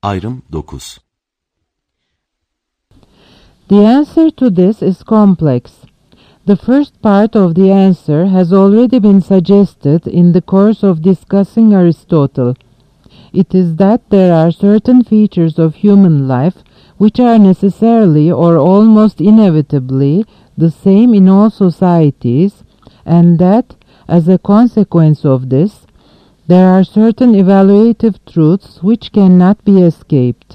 Ayrım 9. The answer to this is complex. The first part of the answer has already been suggested in the course of discussing Aristotle. It is that there are certain features of human life which are necessarily or almost inevitably the same in all societies, and that, as a consequence of this, there are certain evaluative truths which cannot be escaped.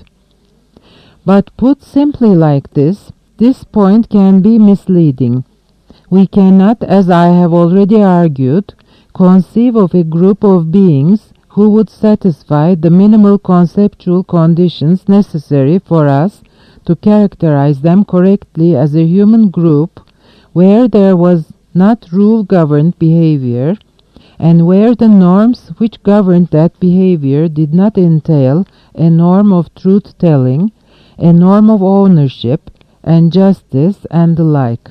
But put simply like this point can be misleading. We cannot, as I have already argued, conceive of a group of beings who would satisfy the minimal conceptual conditions necessary for us to characterize them correctly as a human group, where there was not rule-governed behavior, and where the norms which governed that behavior did not entail a norm of truth-telling, a norm of ownership and justice, and the like.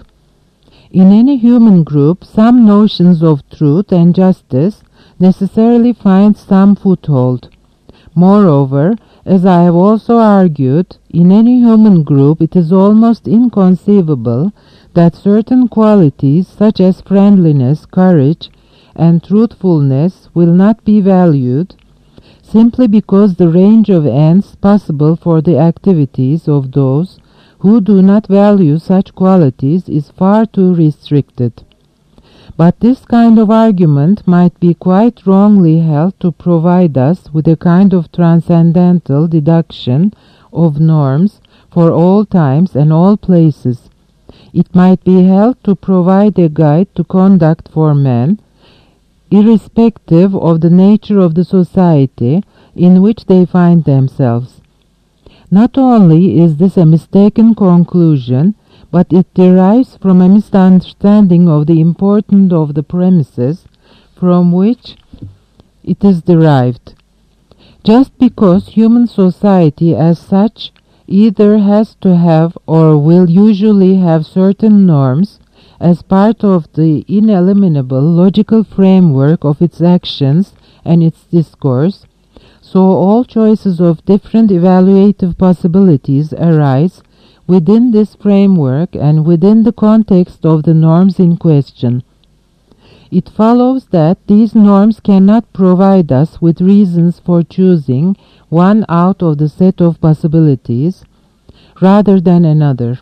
In any human group, some notions of truth and justice necessarily find some foothold. Moreover, as I have also argued, in any human group it is almost inconceivable that certain qualities such as friendliness, courage, and truthfulness will not be valued, simply because the range of ends possible for the activities of those who do not value such qualities is far too restricted. But this kind of argument might be quite wrongly held to provide us with a kind of transcendental deduction of norms for all times and all places. It might be held to provide a guide to conduct for men, irrespective of the nature of the society in which they find themselves. Not only is this a mistaken conclusion, but it derives from a misunderstanding of the importance of the premises from which it is derived. Just because human society as such either has to have or will usually have certain norms as part of the ineliminable logical framework of its actions and its discourse, so all choices of different evaluative possibilities arise within this framework and within the context of the norms in question. It follows that these norms cannot provide us with reasons for choosing one out of the set of possibilities rather than another.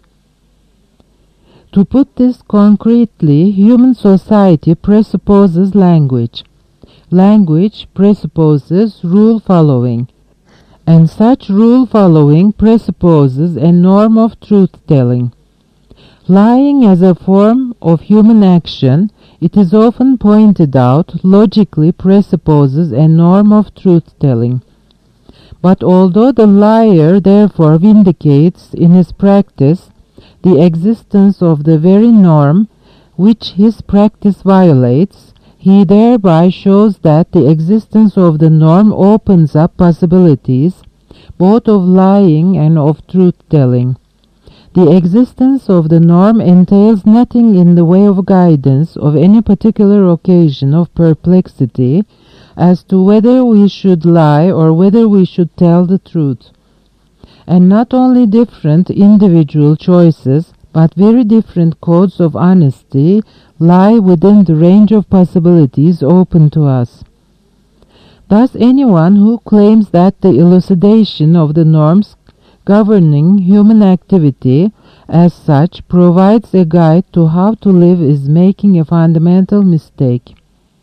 To put this concretely, human society presupposes language. Language presupposes rule following, and such rule following presupposes a norm of truth-telling. Lying as a form of human action, it is often pointed out, logically presupposes a norm of truth-telling. But although the liar therefore vindicates in his practice the existence of the very norm which his practice violates, he thereby shows that the existence of the norm opens up possibilities both of lying and of truth-telling. The existence of the norm entails nothing in the way of guidance of any particular occasion of perplexity as to whether we should lie or whether we should tell the truth. And not only different individual choices, but very different codes of honesty lie within the range of possibilities open to us. Thus anyone who claims that the elucidation of the norms governing human activity as such provides a guide to how to live is making a fundamental mistake.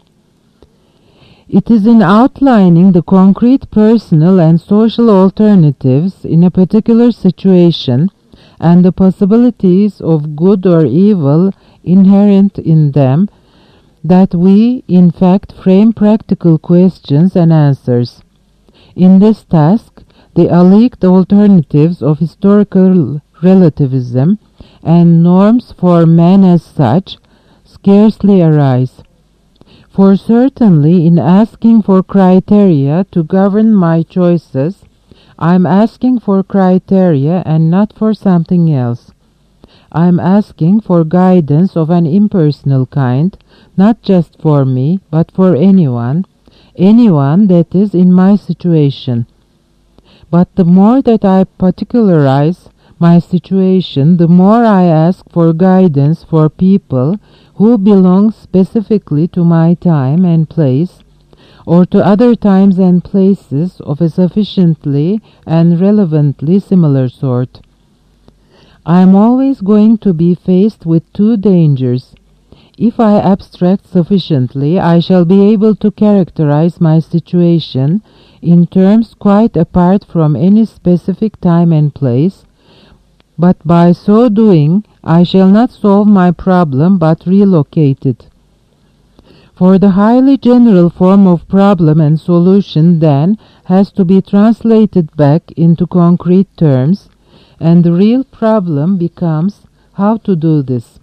It is in outlining the concrete personal and social alternatives in a particular situation and the possibilities of good or evil inherent in them that we, in fact, frame practical questions and answers. In this task, the alleged alternatives of historical relativism and norms for man as such scarcely arise. For certainly in asking for criteria to govern my choices, I am asking for criteria and not for something else. I am asking for guidance of an impersonal kind, not just for me, but for anyone that is in my situation. But the more that I particularize my situation, the more I ask for guidance for people who belong specifically to my time and place, or to other times and places of a sufficiently and relevantly similar sort. I am always going to be faced with two dangers. If I abstract sufficiently, I shall be able to characterize my situation in terms quite apart from any specific time and place, but by so doing, I shall not solve my problem but relocate it. For the highly general form of problem and solution then has to be translated back into concrete terms, and the real problem becomes how to do this.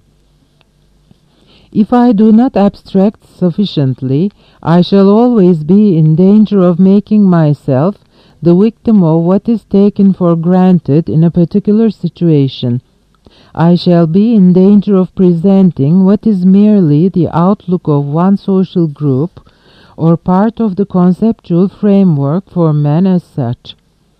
If I do not abstract sufficiently, I shall always be in danger of making myself the victim of what is taken for granted in a particular situation. I shall be in danger of presenting what is merely the outlook of one social group or part of the conceptual framework for man as such.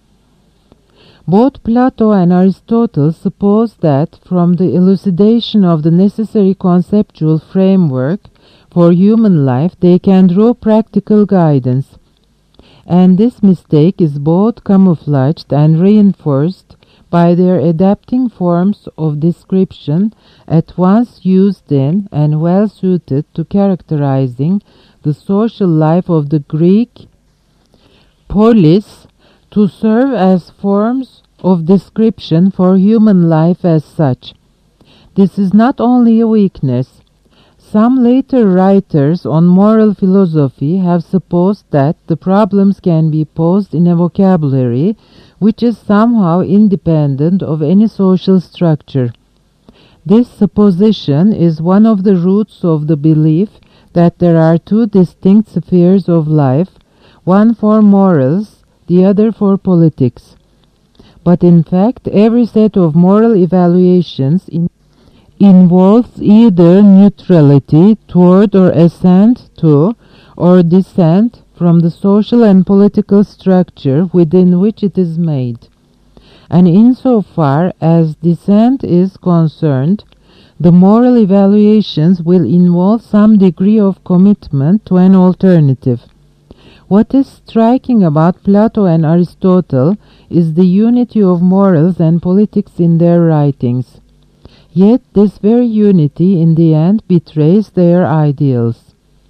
Both Plato and Aristotle suppose that from the elucidation of the necessary conceptual framework for human life they can draw practical guidance, and this mistake is both camouflaged and reinforced by their adapting forms of description at once used in and well suited to characterizing the social life of the Greek polis to serve as forms of description for human life as such. This is not only a weakness. Some later writers on moral philosophy have supposed that the problems can be posed in a vocabulary which is somehow independent of any social structure. This supposition is one of the roots of the belief that there are two distinct spheres of life, one for morals, the other for politics. But in fact, every set of moral evaluations involves either neutrality toward or assent to or dissent from the social and political structure within which it is made. And insofar as dissent is concerned, the moral evaluations will involve some degree of commitment to an alternative. What is striking about Plato and Aristotle is the unity of morals and politics in their writings. Yet this very unity in the end betrays their ideals.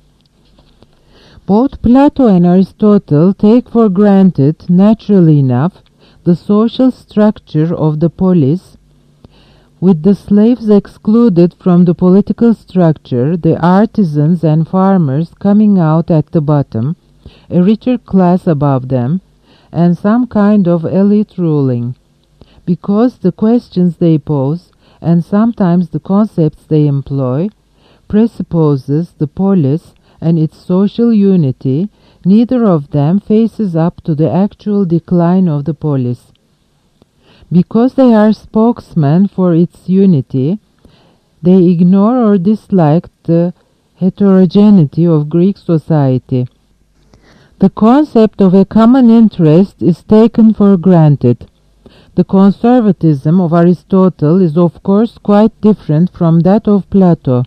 Both Plato and Aristotle take for granted, naturally enough, the social structure of the polis, with the slaves excluded from the political structure, the artisans and farmers coming out at the bottom, a richer class above them, and some kind of elite ruling. Because the questions they pose, and sometimes the concepts they employ, presupposes the polis and its social unity, neither of them faces up to the actual decline of the polis. Because they are spokesmen for its unity, they ignore or dislike the heterogeneity of Greek society. The concept of a common interest is taken for granted. The conservatism of Aristotle is of course quite different from that of Plato.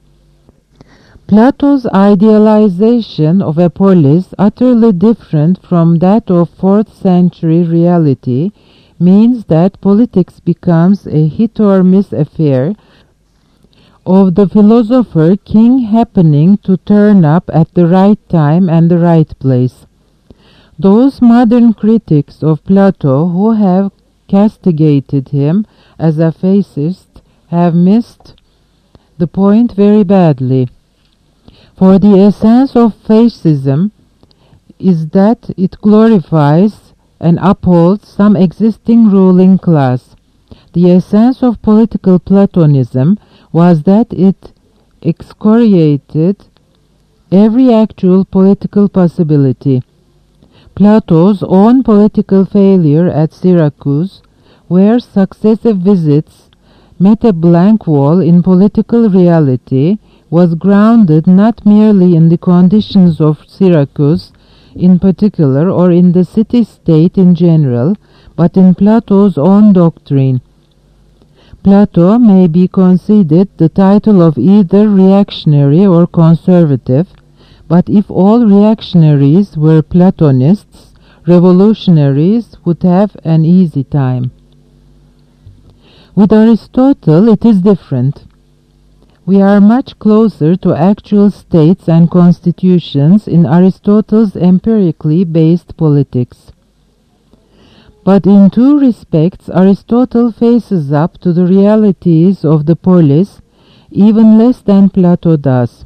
Plato's idealization of a polis, utterly different from that of 4th century reality, means that politics becomes a hit or miss affair of the philosopher king happening to turn up at the right time and the right place. Those modern critics of Plato who have castigated him as a fascist have missed the point very badly. For the essence of fascism is that it glorifies and upholds some existing ruling class. The essence of political Platonism was that it excoriated every actual political possibility. Plato's own political failure at Syracuse, where successive visits met a blank wall in political reality, was grounded not merely in the conditions of Syracuse in particular or in the city-state in general, but in Plato's own doctrine. Plato may be conceded the title of either reactionary or conservative, but if all reactionaries were Platonists, revolutionaries would have an easy time. With Aristotle, it is different. We are much closer to actual states and constitutions in Aristotle's empirically based politics. But in two respects, Aristotle faces up to the realities of the polis even less than Plato does.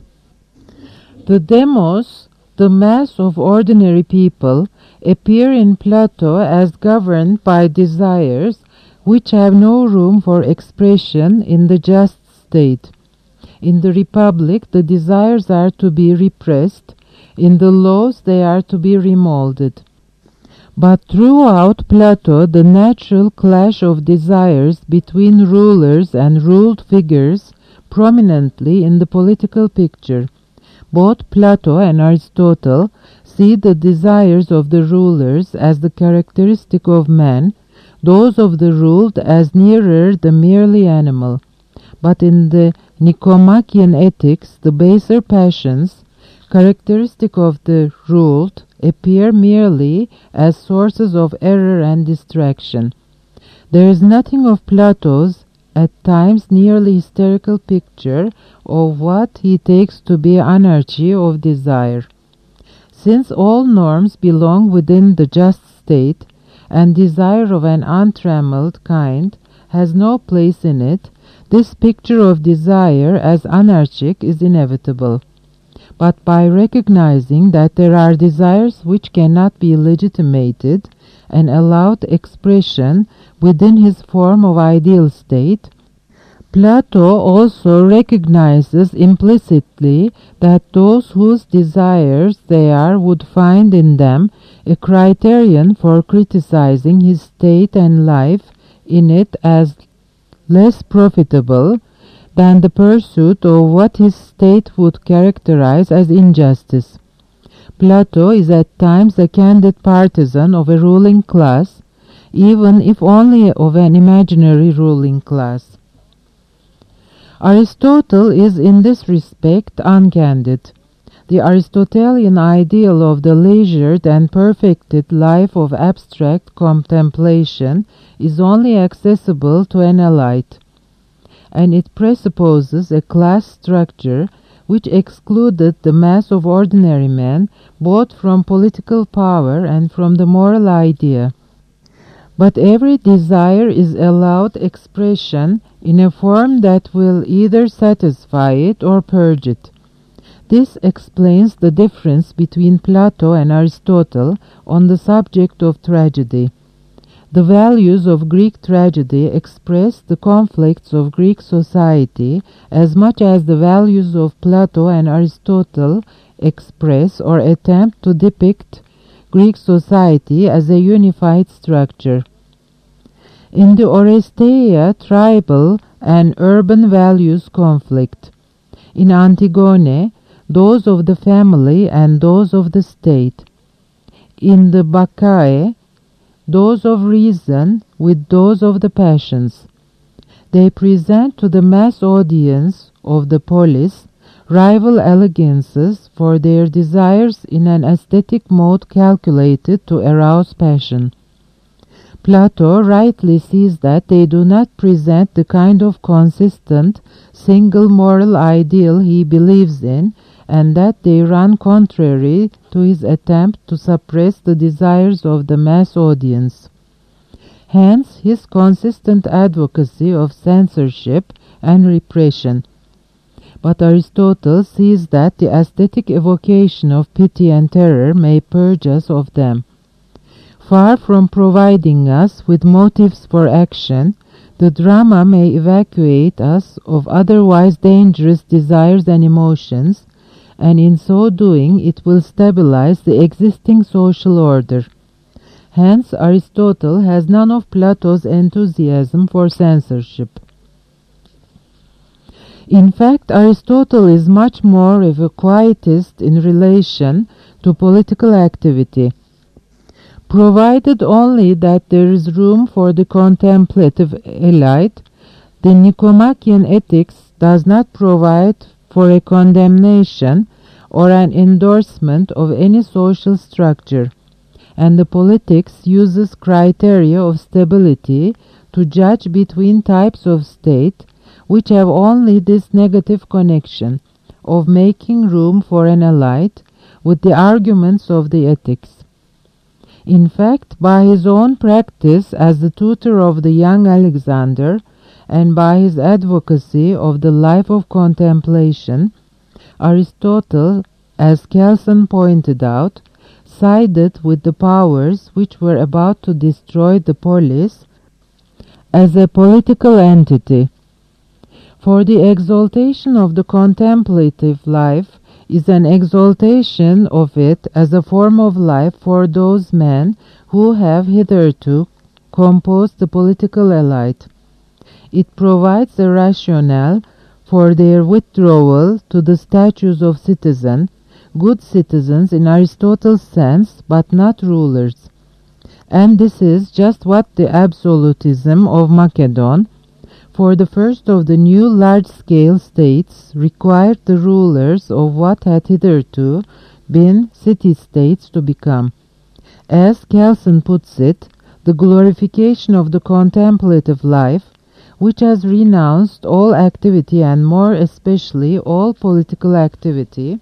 The demos, the mass of ordinary people, appear in Plato as governed by desires which have no room for expression in the just state. In the Republic, the desires are to be repressed. In the laws, they are to be remolded. But throughout Plato, the natural clash of desires between rulers and ruled figures prominently in the political picture. Both Plato and Aristotle see the desires of the rulers as the characteristic of man, those of the ruled as nearer the merely animal. But in the Nicomachean Ethics, the baser passions, characteristic of the ruled, appear merely as sources of error and distraction. There is nothing of Plato's, at times nearly hysterical picture of what he takes to be anarchy of desire. Since all norms belong within the just state, and desire of an untrammeled kind has no place in it, this picture of desire as anarchic is inevitable. But by recognizing that there are desires which cannot be legitimated and allowed expression within his form of ideal state, Plato also recognizes implicitly that those whose desires they are would find in them a criterion for criticizing his state and life in it as less profitable than the pursuit of what his state would characterize as injustice. Plato is at times a candid partisan of a ruling class, even if only of an imaginary ruling class. Aristotle is in this respect uncandid. The Aristotelian ideal of the leisured and perfected life of abstract contemplation is only accessible to an elite, and it presupposes a class structure which excluded the mass of ordinary men both from political power and from the moral idea. But every desire is allowed expression in a form that will either satisfy it or purge it. This explains the difference between Plato and Aristotle on the subject of tragedy. The values of Greek tragedy express the conflicts of Greek society as much as the values of Plato and Aristotle express or attempt to depict Greek society as a unified structure. In the Oresteia, tribal and urban values conflict. In Antigone, those of the family and those of the state. In the Bacchae, those of reason with those of the passions. They present to the mass audience of the polis rival elegances for their desires in an aesthetic mode calculated to arouse passion. Plato rightly sees that they do not present the kind of consistent, single moral ideal he believes in, and that they run contrary to his attempt to suppress the desires of the mass audience. Hence his consistent advocacy of censorship and repression. But Aristotle sees that the aesthetic evocation of pity and terror may purge us of them. Far from providing us with motives for action, the drama may evacuate us of otherwise dangerous desires and emotions, and in so doing it will stabilize the existing social order. Hence Aristotle has none of Plato's enthusiasm for censorship. In fact, Aristotle is much more of a quietist in relation to political activity. Provided only that there is room for the contemplative elite, the Nicomachean ethics does not provide for a condemnation or an endorsement of any social structure, and the politics uses criteria of stability to judge between types of state which have only this negative connection of making room for an elite with the arguments of the ethics. In fact, by his own practice as the tutor of the young Alexander and by his advocacy of the life of contemplation, Aristotle, as Kelsen pointed out, sided with the powers which were about to destroy the polis as a political entity. For the exaltation of the contemplative life is an exaltation of it as a form of life for those men who have hitherto composed the political elite. It provides a rationale for their withdrawal to the status of citizen, good citizens in Aristotle's sense, but not rulers. And this is just what the absolutism of Macedon, for the first of the new large-scale states, required the rulers of what had hitherto been city-states to become. As Kelsen puts it, the glorification of the contemplative life, which has renounced all activity and more especially all political activity,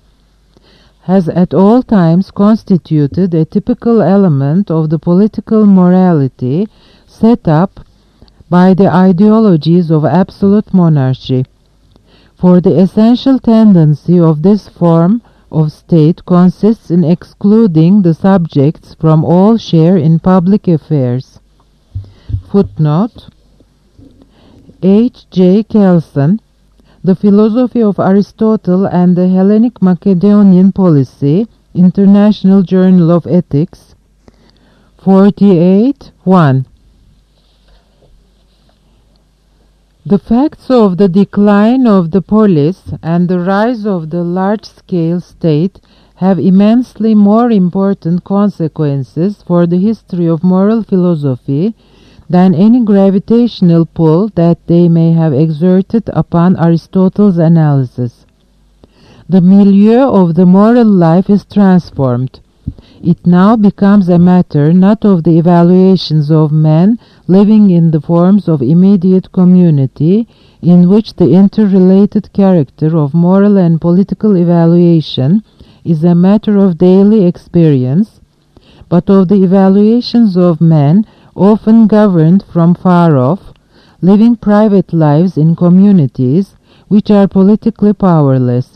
has at all times constituted a typical element of the political morality set up by the ideologies of absolute monarchy. For the essential tendency of this form of state consists in excluding the subjects from all share in public affairs. Footnote: H. J. Kelsen, The Philosophy of Aristotle and the Hellenic Macedonian Policy, International Journal of Ethics, 48-1. The facts of the decline of the polis and the rise of the large-scale state have immensely more important consequences for the history of moral philosophy than any gravitational pull that they may have exerted upon Aristotle's analysis. The milieu of the moral life is transformed. It now becomes a matter not of the evaluations of men living in the forms of immediate community, in which the interrelated character of moral and political evaluation is a matter of daily experience, but of the evaluations of men often governed from far off, living private lives in communities which are politically powerless.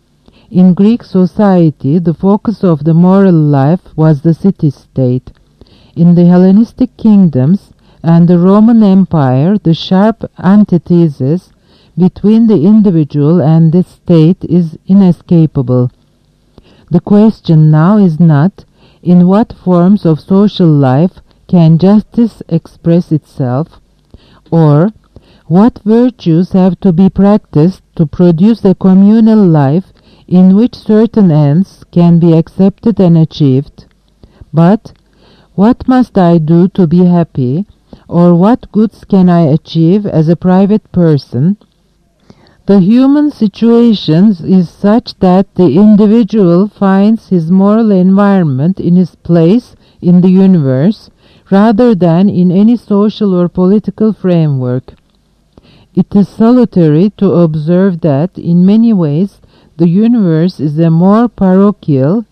In Greek society, the focus of the moral life was the city-state. In the Hellenistic kingdoms and the Roman Empire, the sharp antithesis between the individual and the state is inescapable. The question now is not in what forms of social life can justice express itself, or what virtues have to be practiced to produce a communal life in which certain ends can be accepted and achieved, but what must I do to be happy, or what goods can I achieve as a private person? The human situation is such that the individual finds his moral environment in his place in the universe rather than in any social or political framework. It is salutary to observe that in many ways the universe is a more parochial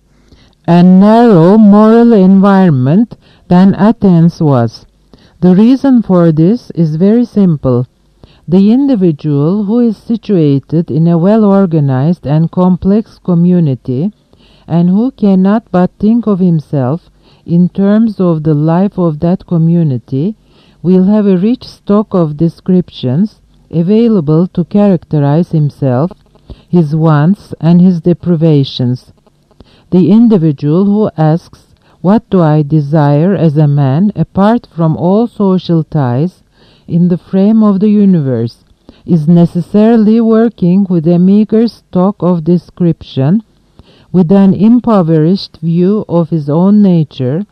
and narrow moral environment than Athens was. The reason for this is very simple. The individual who is situated in a well-organized and complex community and who cannot but think of himself in terms of the life of that community will have a rich stock of descriptions available to characterize himself, his wants and his deprivations. The individual who asks, "What do I desire as a man apart from all social ties in the frame of the universe?" is necessarily working with a meager stock of description, with an impoverished view of his own nature,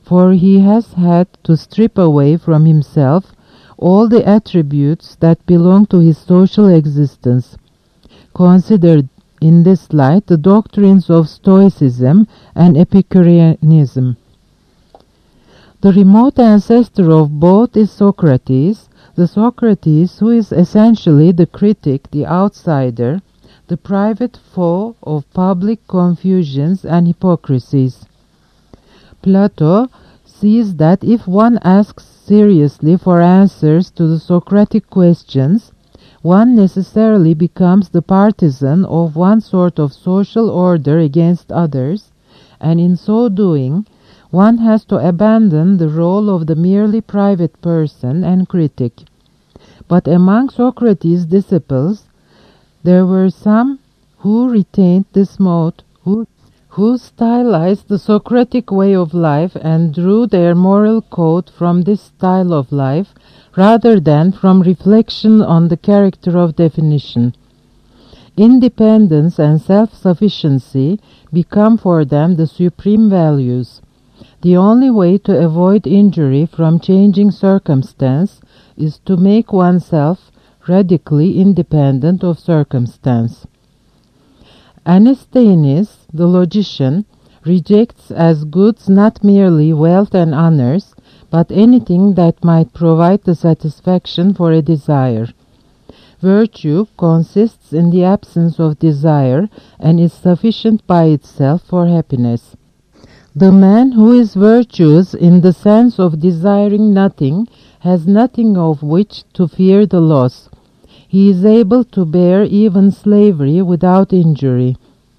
for he has had to strip away from himself all the attributes that belong to his social existence. Considered in this light the doctrines of Stoicism and Epicureanism. The remote ancestor of both is Socrates, the Socrates who is essentially the critic, the outsider, the private foe of public confusions and hypocrisies. Plato sees that if one asks seriously for answers to the Socratic questions, one necessarily becomes the partisan of one sort of social order against others, and in so doing, one has to abandon the role of the merely private person and critic. But among Socrates' disciples, there were some who retained this mode, who stylized the Socratic way of life and drew their moral code from this style of life, rather than from reflection on the character of definition. Independence and self-sufficiency become for them the supreme values. The only way to avoid injury from changing circumstance is to make oneself radically independent of circumstance. Anasthenes, the logician, rejects as goods not merely wealth and honors, but anything that might provide the satisfaction for a desire. Virtue consists in the absence of desire and is sufficient by itself for happiness. The man who is virtuous in the sense of desiring nothing has nothing of which to fear the loss. He is able to bear even slavery without injury.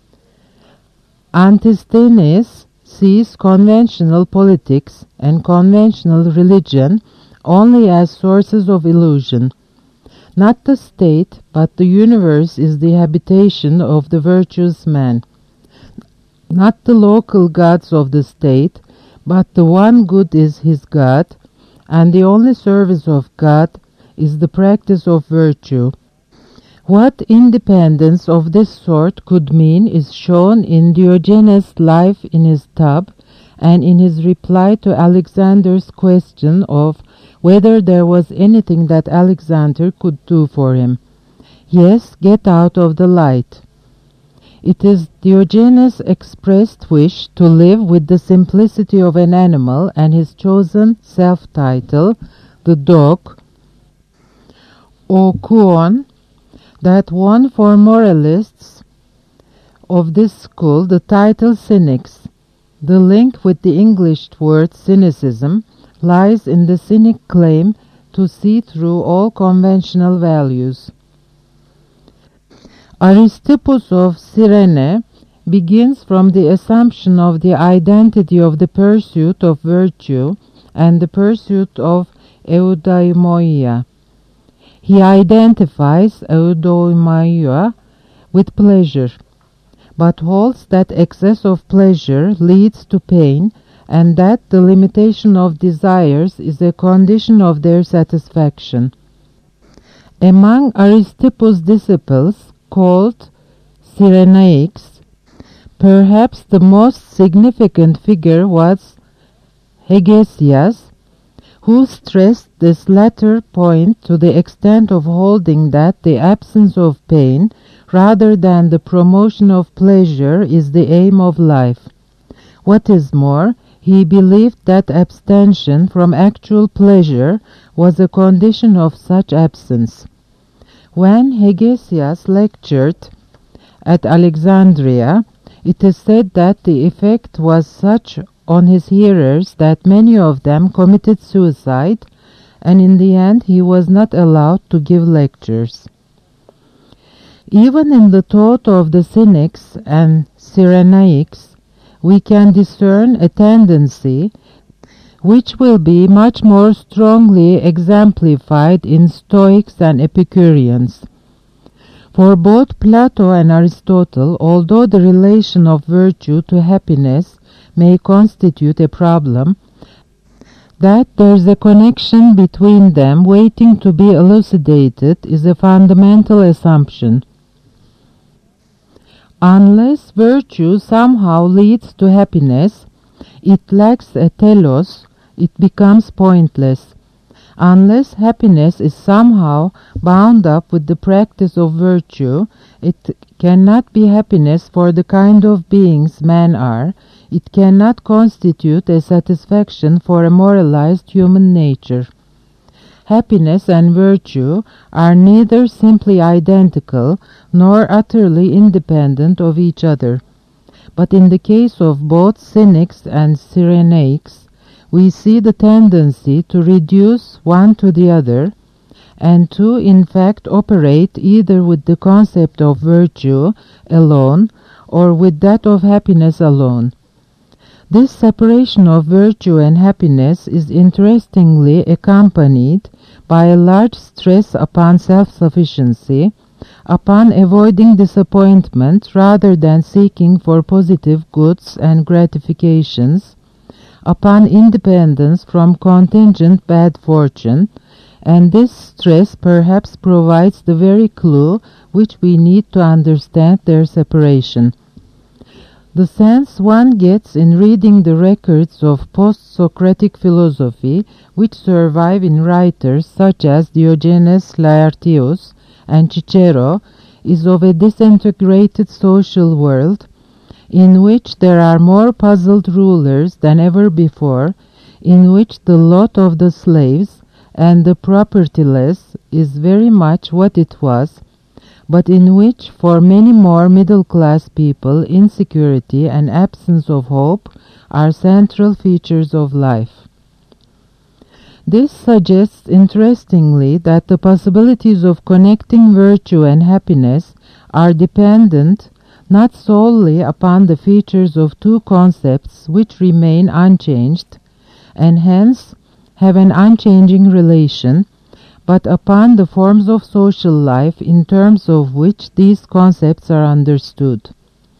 Antisthenes sees conventional politics and conventional religion only as sources of illusion. Not the state, but the universe is the habitation of the virtuous man. Not the local gods of the state, but the one good is his God, and the only service of God is the practice of virtue. What independence of this sort could mean is shown in Diogenes' life in his tub and in his reply to Alexander's question of whether there was anything that Alexander could do for him. Yes, get out of the light. It is Diogenes' expressed wish to live with the simplicity of an animal and his chosen self-title, the dog, O Kuon, that won for moralists of this school the title cynics. The link with the English word cynicism lies in the cynic claim to see through all conventional values. Aristippus of Cyrene begins from the assumption of the identity of the pursuit of virtue and the pursuit of eudaimoia. He identifies eudaimoia with pleasure, but holds that excess of pleasure leads to pain and that the limitation of desires is a condition of their satisfaction. Among Aristippus' disciples, called Cyrenaics, perhaps the most significant figure was Hegesias, who stressed this latter point to the extent of holding that the absence of pain rather than the promotion of pleasure is the aim of life. What is more, he believed that abstention from actual pleasure was a condition of such absence. When Hegesias lectured at Alexandria, it is said that the effect was such on his hearers that many of them committed suicide, and in the end he was not allowed to give lectures. Even in the thought of the Cynics and Cyrenaics, we can discern a tendency which will be much more strongly exemplified in Stoics and Epicureans. For both Plato and Aristotle, although the relation of virtue to happiness may constitute a problem, that there is a connection between them waiting to be elucidated is a fundamental assumption. Unless virtue somehow leads to happiness, it lacks a telos, it becomes pointless. Unless happiness is somehow bound up with the practice of virtue, it cannot be happiness for the kind of beings men are. It cannot constitute a satisfaction for a moralized human nature. Happiness and virtue are neither simply identical nor utterly independent of each other. But in the case of both cynics and Cyrenaics, we see the tendency to reduce one to the other, and to in fact operate either with the concept of virtue alone or with that of happiness alone. This separation of virtue and happiness is interestingly accompanied by a large stress upon self-sufficiency, upon avoiding disappointment rather than seeking for positive goods and gratifications, upon independence from contingent bad fortune, and this stress perhaps provides the very clue which we need to understand their separation. The sense one gets in reading the records of post-Socratic philosophy which survive in writers such as Diogenes Laertius and Cicero is of a disintegrated social world in which there are more puzzled rulers than ever before, in which the lot of the slaves and the propertyless is very much what it was, but in which for many more middle-class people insecurity and absence of hope are central features of life. This suggests interestingly that the possibilities of connecting virtue and happiness are dependent not solely upon the features of two concepts which remain unchanged and hence have an unchanging relation, but upon the forms of social life in terms of which these concepts are understood.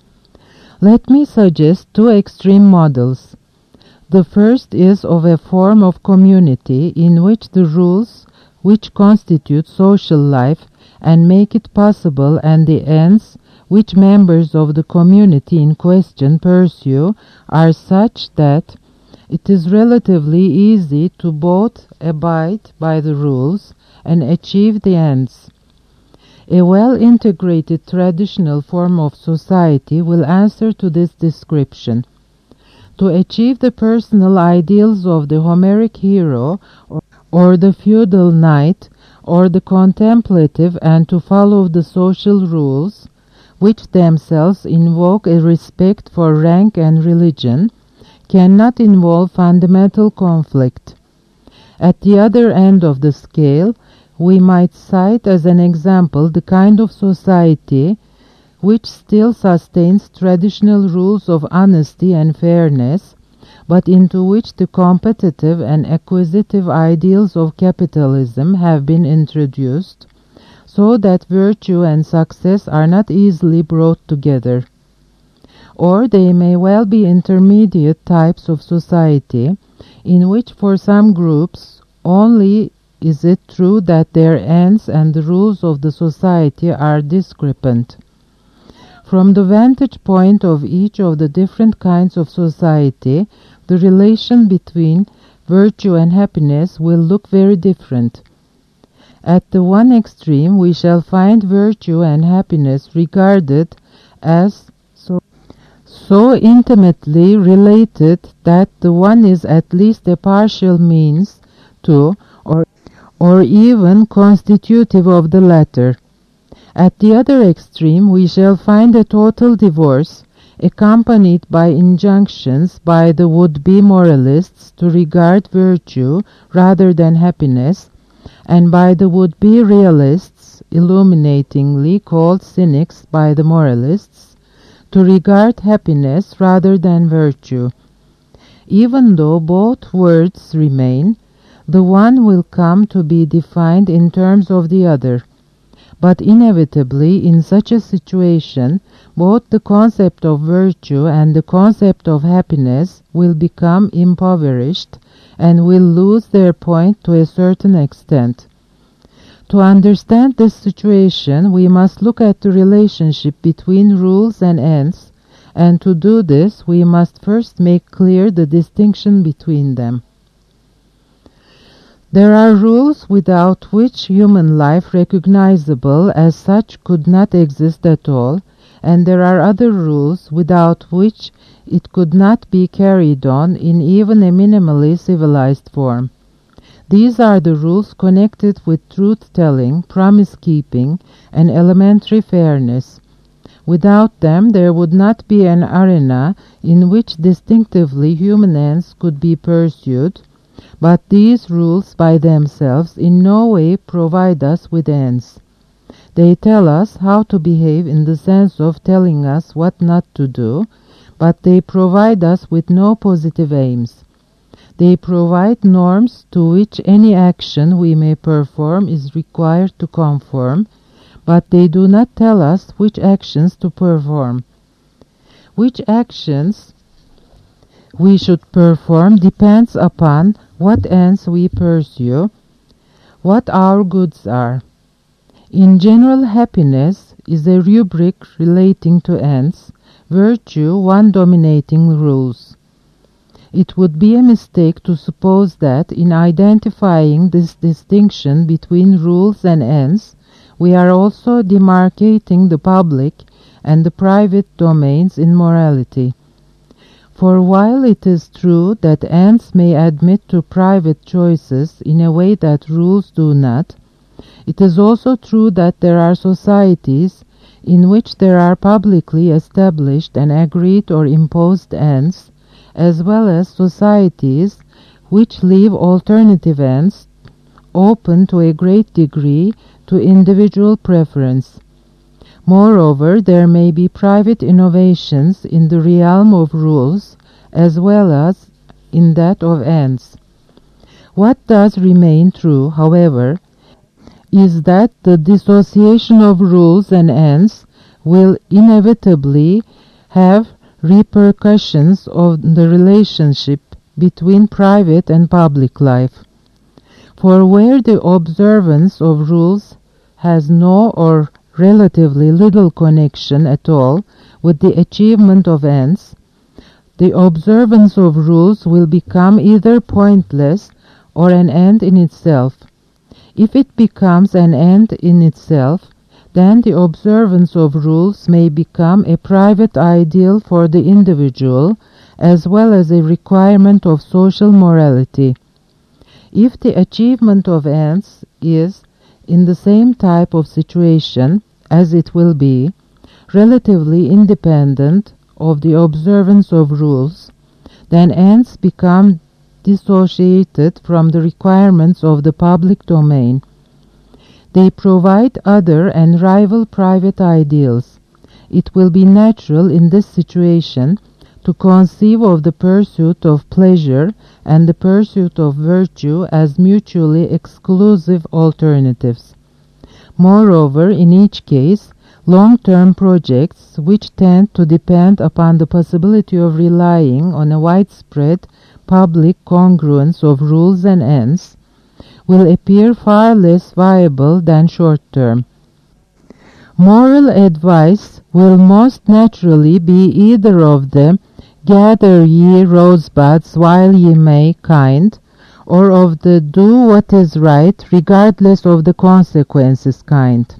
Let me suggest two extreme models. The first is of a form of community in which the rules which constitute social life and make it possible and the ends which members of the community in question pursue are such that it is relatively easy to both abide by the rules and achieve the ends. A well-integrated traditional form of society will answer to this description. To achieve the personal ideals of the Homeric hero or the feudal knight or the contemplative and to follow the social rules, which themselves invoke a respect for rank and religion, cannot involve fundamental conflict. At the other end of the scale, we might cite as an example the kind of society which still sustains traditional rules of honesty and fairness, but into which the competitive and acquisitive ideals of capitalism have been introduced, so that virtue and success are not easily brought together. Or they may well be intermediate types of society, in which for some groups only is it true that their ends and the rules of the society are discrepant. From the vantage point of each of the different kinds of society, the relation between virtue and happiness will look very different. At the one extreme, we shall find virtue and happiness regarded as so intimately related that the one is at least a partial means to, or even constitutive of the latter. At the other extreme, we shall find a total divorce, accompanied by injunctions by the would-be moralists to regard virtue rather than happiness, and by the would-be realists, illuminatingly called cynics by the moralists, to regard happiness rather than virtue. Even though both words remain, the one will come to be defined in terms of the other. But inevitably, in such a situation, both the concept of virtue and the concept of happiness will become impoverished and will lose their point to a certain extent. To understand this situation, we must look at the relationship between rules and ends and to do this we must first make clear the distinction between them. There are rules without which human life recognizable as such could not exist at all, and there are other rules without which it could not be carried on in even a minimally civilized form. These are the rules connected with truth-telling, promise-keeping, and elementary fairness. Without them there would not be an arena in which distinctively human ends could be pursued, but these rules by themselves in no way provide us with ends. They tell us how to behave in the sense of telling us what not to do, but they provide us with no positive aims. They provide norms to which any action we may perform is required to conform, but they do not tell us which actions to perform. Which actions we should perform depends upon what ends we pursue, what our goods are. In general, happiness is a rubric relating to ends, virtue one dominating rules. It would be a mistake to suppose that in identifying this distinction between rules and ends, we are also demarcating the public and the private domains in morality. For while it is true that ends may admit to private choices in a way that rules do not, it is also true that there are societies in which there are publicly established and agreed or imposed ends, as well as societies which leave alternative ends open to a great degree to individual preference. Moreover, there may be private innovations in the realm of rules as well as in that of ends. What does remain true, however, is that the dissociation of rules and ends will inevitably have repercussions on the relationship between private and public life. For where the observance of rules has no or relatively little connection at all with the achievement of ends, the observance of rules will become either pointless or an end in itself. If it becomes an end in itself, then the observance of rules may become a private ideal for the individual as well as a requirement of social morality. If the achievement of ends is, in the same type of situation as it will be, relatively independent of the observance of rules, then ends become dissociated from the requirements of the public domain. They provide other and rival private ideals. It will be natural in this situation to conceive of the pursuit of pleasure and the pursuit of virtue as mutually exclusive alternatives. Moreover, in each case, long-term projects which tend to depend upon the possibility of relying on a widespread public congruence of rules and ends will appear far less viable than short-term. Moral advice will most naturally be either of the "gather ye rosebuds while ye may" kind, or of the "do what is right regardless of the consequences" kind.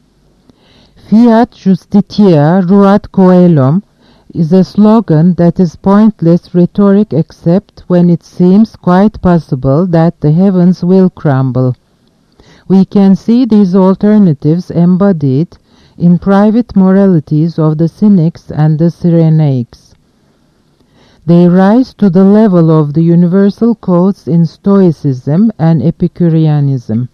Fiat justitia ruat coelum is a slogan that is pointless rhetoric except when it seems quite possible that the heavens will crumble. We can see these alternatives embodied in private moralities of the Cynics and the Cyrenaics. They rise to the level of the universal codes in Stoicism and Epicureanism.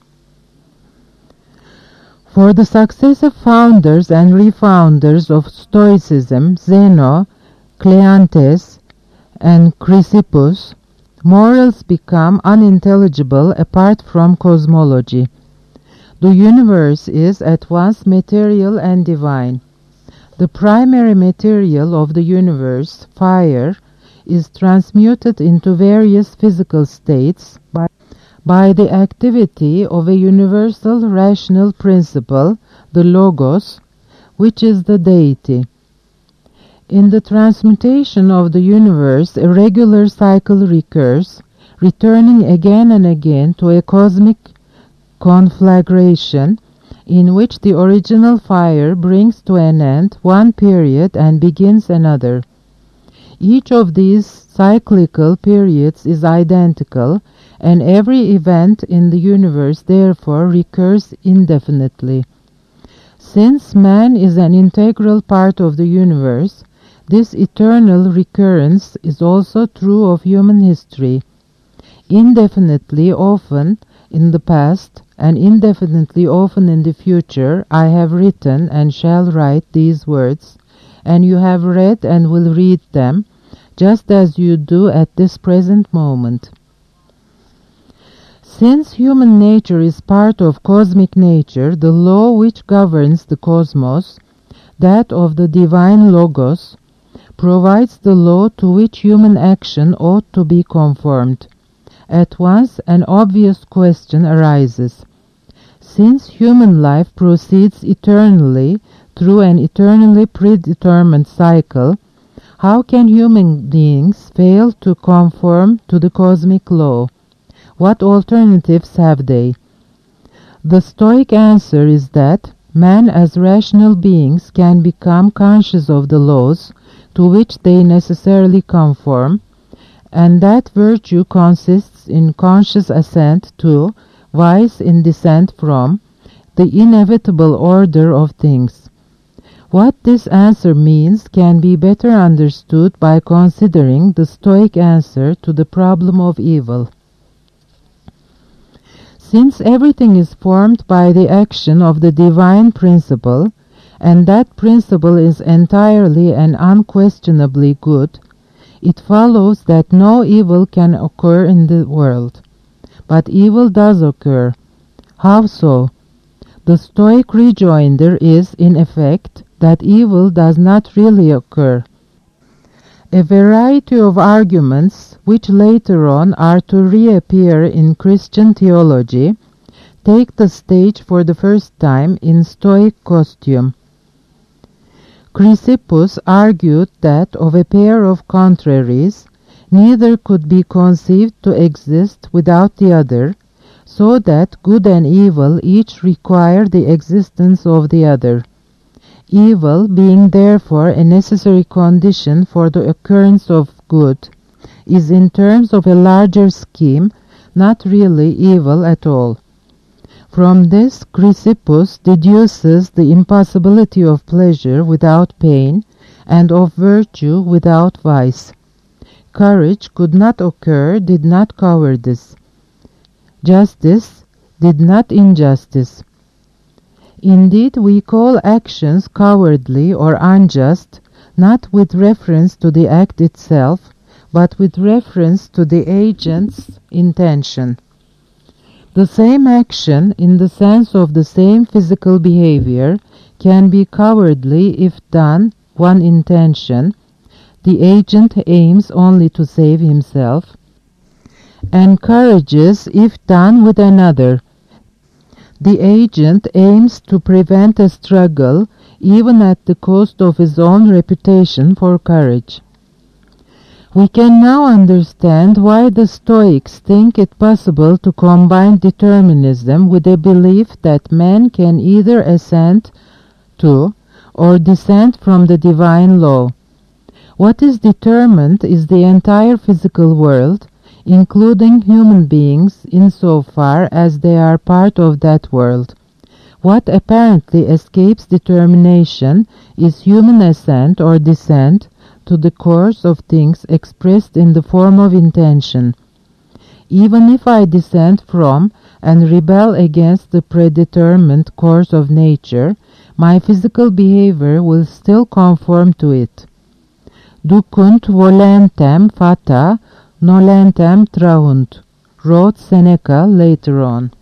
For the successive founders and refounders of Stoicism, Zeno, Cleanthes, and Chrysippus, morals become unintelligible apart from cosmology. The universe is at once material and divine. The primary material of the universe, fire, is transmuted into various physical states by the activity of a universal rational principle, the Logos, which is the deity. In the transmutation of the universe, a regular cycle recurs, returning again and again to a cosmic conflagration in which the original fire brings to an end one period and begins another. Each of these cyclical periods is identical, and every event in the universe therefore recurs indefinitely. Since man is an integral part of the universe, this eternal recurrence is also true of human history. Indefinitely often in the past and indefinitely often in the future I have written and shall write these words, and you have read and will read them, just as you do at this present moment. Since human nature is part of cosmic nature, the law which governs the cosmos, that of the divine Logos, provides the law to which human action ought to be conformed. At once an obvious question arises. Since human life proceeds eternally through an eternally predetermined cycle, how can human beings fail to conform to the cosmic law? What alternatives have they? The Stoic answer is that man as rational beings can become conscious of the laws to which they necessarily conform, and that virtue consists in conscious assent to, vice in dissent from, the inevitable order of things. What this answer means can be better understood by considering the Stoic answer to the problem of evil. Since everything is formed by the action of the divine principle, and that principle is entirely and unquestionably good, it follows that no evil can occur in the world. But evil does occur. How so? The Stoic rejoinder is, in effect, that evil does not really occur. A variety of arguments, which later on are to reappear in Christian theology, take the stage for the first time in Stoic costume. Chrysippus argued that of a pair of contraries, neither could be conceived to exist without the other, so that good and evil each require the existence of the other. Evil being therefore a necessary condition for the occurrence of good, is in terms of a larger scheme not really evil at all. From this Chrysippus deduces the impossibility of pleasure without pain and of virtue without vice. Courage could not occur did not cowardice. Justice did not injustice. Indeed, we call actions cowardly or unjust, not with reference to the act itself, but with reference to the agent's intention. The same action, in the sense of the same physical behavior, can be cowardly if done one intention. The agent aims only to save himself, and courageous if done with another. The agent aims to prevent a struggle, even at the cost of his own reputation for courage. We can now understand why the Stoics think it possible to combine determinism with a belief that man can either assent to or dissent from the divine law. What is determined is the entire physical world, including human beings insofar as they are part of that world. What apparently escapes determination is human assent or dissent to the course of things expressed in the form of intention. Even if I dissent from and rebel against the predetermined course of nature, my physical behavior will still conform to it. Ducunt volentem fata nolentem traunt, wrote Seneca later on.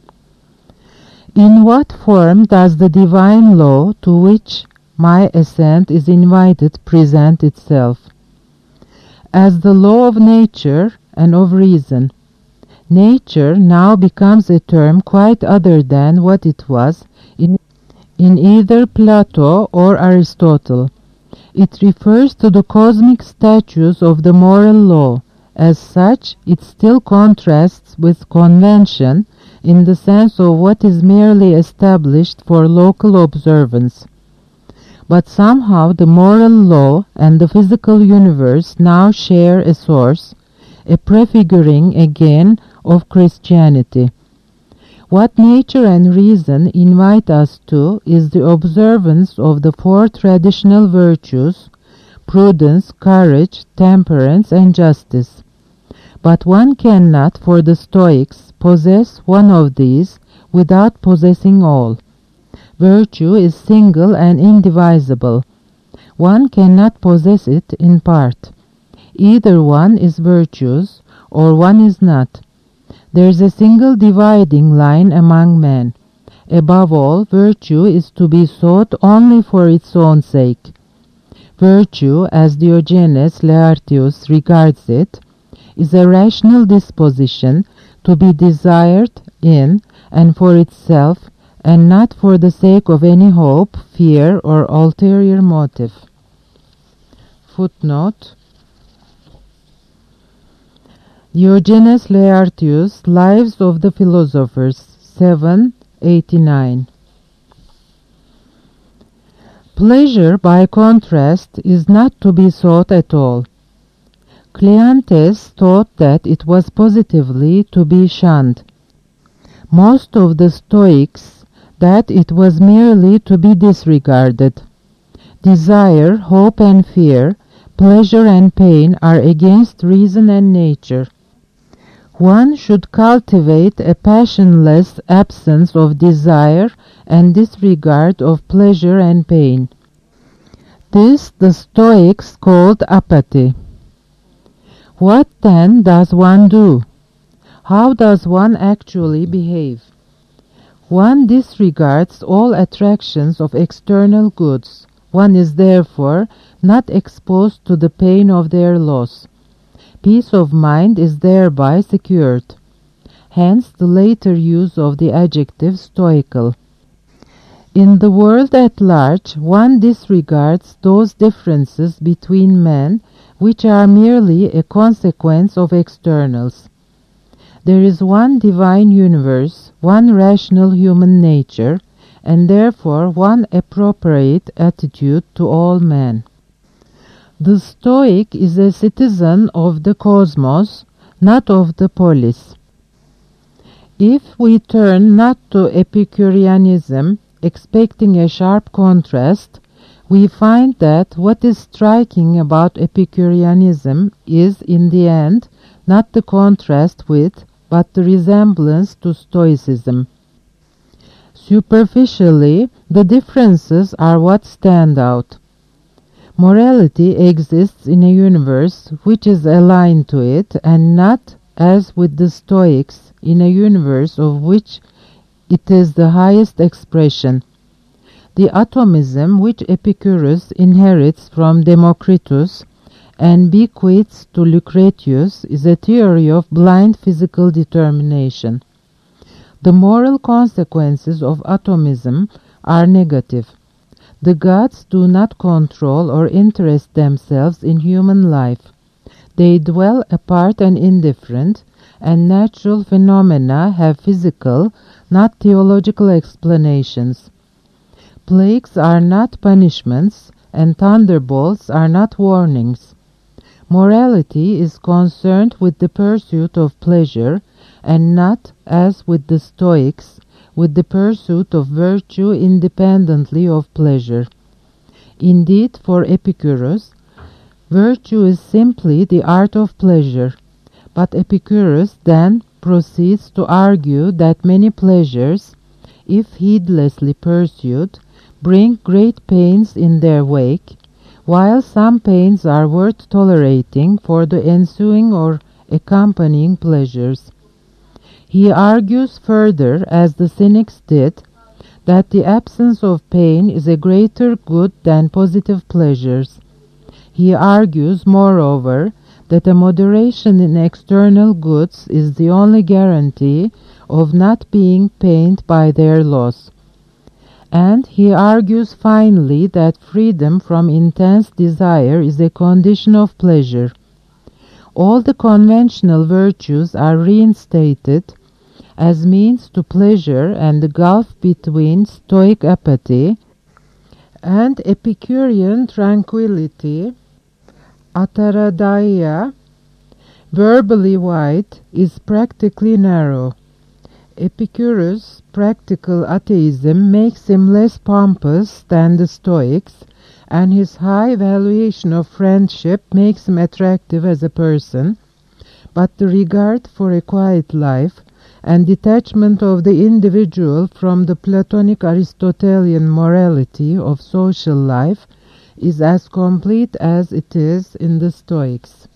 In what form does the divine law to which my assent is invited present itself? As the law of nature and of reason. Nature now becomes a term quite other than what it was in either Plato or Aristotle. It refers to the cosmic statutes of the moral law. As such, it still contrasts with convention in the sense of what is merely established for local observance. But somehow the moral law and the physical universe now share a source, a prefiguring again of Christianity. What nature and reason invite us to is the observance of the four traditional virtues: prudence, courage, temperance, and justice. But one cannot, for the Stoics, possess one of these without possessing all. Virtue is single and indivisible. One cannot possess it in part. Either one is virtuous or one is not. There is a single dividing line among men. Above all, virtue is to be sought only for its own sake. Virtue, as Diogenes Laertius regards it, is a rational disposition to be desired in and for itself, and not for the sake of any hope, fear, or ulterior motive. Footnote: Diogenes Laertius, Lives of the Philosophers, 789. Pleasure, by contrast, is not to be sought at all. Cleanthes thought that it was positively to be shunned. Most of the Stoics that it was merely to be disregarded. Desire, hope and fear, pleasure and pain are against reason and nature. One should cultivate a passionless absence of desire and disregard of pleasure and pain. This the Stoics called apathy. What then does one do? How does one actually behave? One disregards all attractions of external goods. One is therefore not exposed to the pain of their loss. Peace of mind is thereby secured. Hence the later use of the adjective stoical. In the world at large, one disregards those differences between men which are merely a consequence of externals. There is one divine universe, one rational human nature, and therefore one appropriate attitude to all men. The Stoic is a citizen of the cosmos, not of the polis. If we turn not to Epicureanism, expecting a sharp contrast, we find that what is striking about Epicureanism is, in the end, not the contrast with, but the resemblance to Stoicism. Superficially, the differences are what stand out. Morality exists in a universe which is aligned to it, and not, as with the Stoics, in a universe of which it is the highest expression. The atomism which Epicurus inherits from Democritus and bequeaths to Lucretius is a theory of blind physical determination. The moral consequences of atomism are negative. The gods do not control or interest themselves in human life. They dwell apart and indifferent, and natural phenomena have physical, not theological explanations. Plagues are not punishments, and thunderbolts are not warnings. Morality is concerned with the pursuit of pleasure, and not, as with the Stoics, with the pursuit of virtue independently of pleasure. Indeed, for Epicurus, virtue is simply the art of pleasure. But Epicurus then proceeds to argue that many pleasures, if heedlessly pursued, bring great pains in their wake, while some pains are worth tolerating for the ensuing or accompanying pleasures. He argues further, as the Cynics did, that the absence of pain is a greater good than positive pleasures. He argues, moreover, that a moderation in external goods is the only guarantee of not being pained by their loss. And he argues finally that freedom from intense desire is a condition of pleasure. All the conventional virtues are reinstated as means to pleasure, and the gulf between Stoic apathy and Epicurean tranquility, ataradaia, verbally wide, is practically narrow. Epicurus' practical atheism makes him less pompous than the Stoics, and his high valuation of friendship makes him attractive as a person, but the regard for a quiet life and detachment of the individual from the Platonic Aristotelian morality of social life is as complete as it is in the Stoics.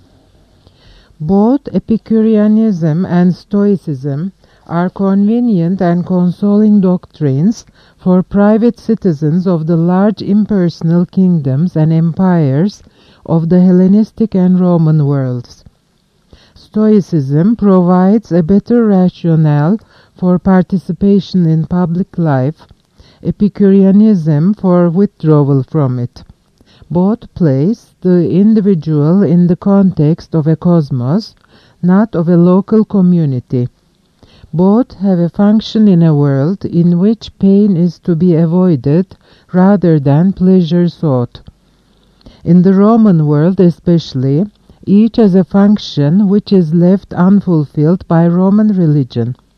Both Epicureanism and Stoicism are convenient and consoling doctrines for private citizens of the large impersonal kingdoms and empires of the Hellenistic and Roman worlds. Stoicism provides a better rationale for participation in public life, Epicureanism for withdrawal from it. Both place the individual in the context of a cosmos, not of a local community. Both have a function in a world in which pain is to be avoided rather than pleasure sought. In the Roman world especially, each has a function which is left unfulfilled by Roman religion.